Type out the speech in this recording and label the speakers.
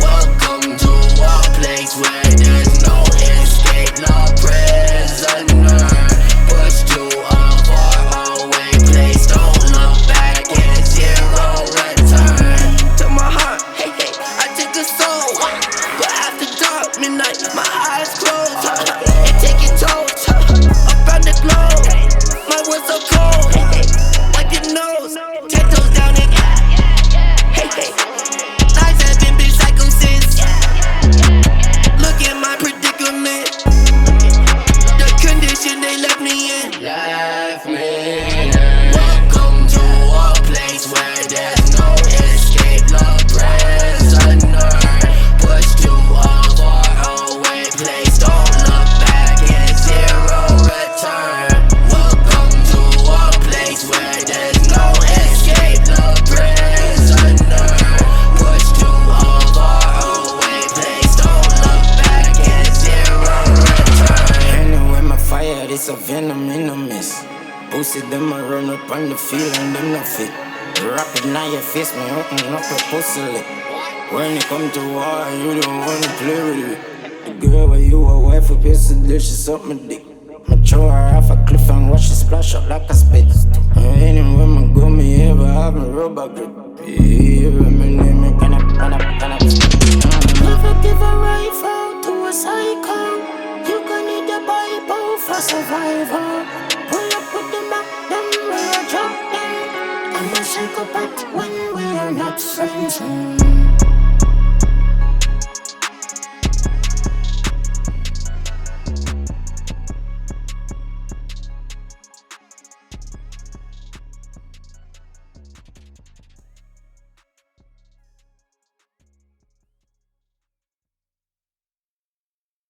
Speaker 1: Welcome to a place where there's no escape, no prisoner. Pushed to a far away place, don't look back and zero return. To my heart, hey, hey, I take a soul. But after dark, midnight, my eyes close. And taking toes around the globe. My words so cold, hey, hey, wipe your nose. 10 toes down and hey, hey. Lies have been bitch psychosis. Look at my predicament. The condition they left me in. Welcome to a place where there's no escape, no prisoner. Pushed to a far away place, don't look back and zero return. Welcome to a place where there's no escape, no prisoner. Pushed to a far away place, don't look back and zero return.
Speaker 2: Anyway, my fire, it's a venom in the mist. Boosted them, I run up on the field and them not fit. Rap it now your face, me open up a pussy. When it come to war, you don't wanna play with it. The girl where you a wife, a piece of delicious up my dick. I throw her off a cliff and watch she splash up like a spit. And anywhere I go, me ever have a rubber grip. Yeah, my name, can up.